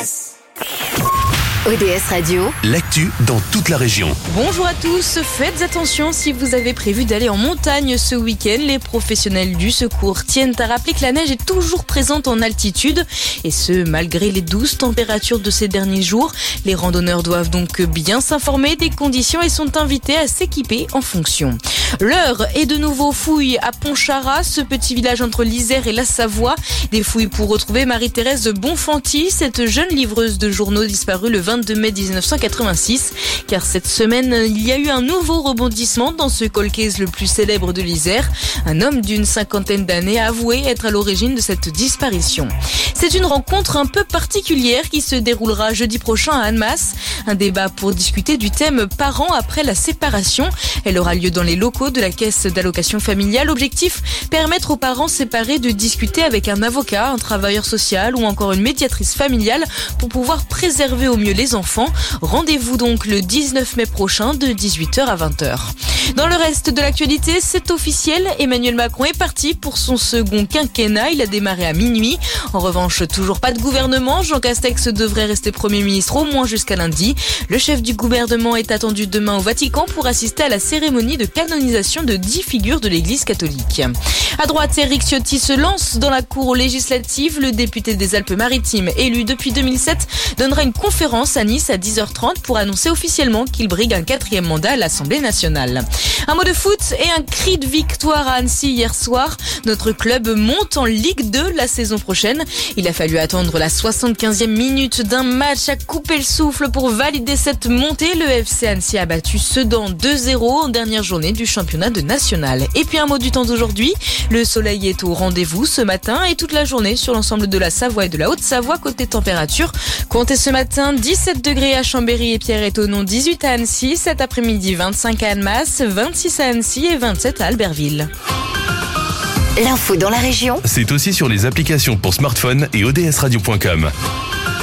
ODS Radio, l'actu dans toute la région. Bonjour à tous, faites attention si vous avez prévu d'aller en montagne ce week-end. Les professionnels du secours tiennent à rappeler que la neige est toujours présente en altitude et ce, malgré les douces températures de ces derniers jours. Les randonneurs doivent donc bien s'informer des conditions et sont invités à s'équiper en fonction. L'heure est de nouveau fouille à Pontcharrat, ce petit village entre l'Isère et la Savoie. Des fouilles pour retrouver Marie-Thérèse Bonfanti, cette jeune livreuse de journaux disparue le 22 mai 1986. Car cette semaine, il y a eu un nouveau rebondissement dans ce cold case le plus célèbre de l'Isère. Un homme d'une cinquantaine d'années a avoué être à l'origine de cette disparition. C'est une rencontre un peu particulière qui se déroulera jeudi prochain à Annemasse. Un débat pour discuter du thème parents après la séparation. Elle aura lieu dans les locaux de la caisse d'allocation familiale. Objectif, permettre aux parents séparés de discuter avec un avocat, un travailleur social ou encore une médiatrice familiale pour pouvoir préserver au mieux les enfants. Rendez-vous donc le 19 mai prochain de 18h à 20h. Dans le reste de l'actualité, c'est officiel, Emmanuel Macron est parti pour son second quinquennat. Il a démarré à minuit. En revanche, toujours pas de gouvernement. Jean Castex devrait rester Premier ministre au moins jusqu'à lundi. Le chef du gouvernement est attendu demain au Vatican pour assister à la cérémonie de canonisation de 10 figures de l'Église catholique. À droite, Éric Ciotti se lance dans la cour législative. Le député des Alpes-Maritimes, élu depuis 2007, donnera une conférence à Nice à 10h30 pour annoncer officiellement qu'il brigue un 4e mandat à l'Assemblée nationale. Un mot de foot et un cri de victoire à Annecy hier soir. Notre club monte en Ligue 2 la saison prochaine. Il a fallu attendre la 75e minute d'un match à couper le souffle pour valider cette montée. Le FC Annecy a battu Sedan 2-0 en dernière journée du championnat de national. Et puis un mot du temps d'aujourd'hui. Le soleil est au rendez-vous ce matin et toute la journée sur l'ensemble de la Savoie et de la Haute-Savoie. Côté température, comptez ce matin 17 degrés à Chambéry et Pierre-Étonnant, 18 à Annecy. Cet après-midi, 25 à Annemasse, 26 à Annecy et 27 à Albertville. l'info dans la région. C'est aussi sur les applications pour smartphone et odsradio.com.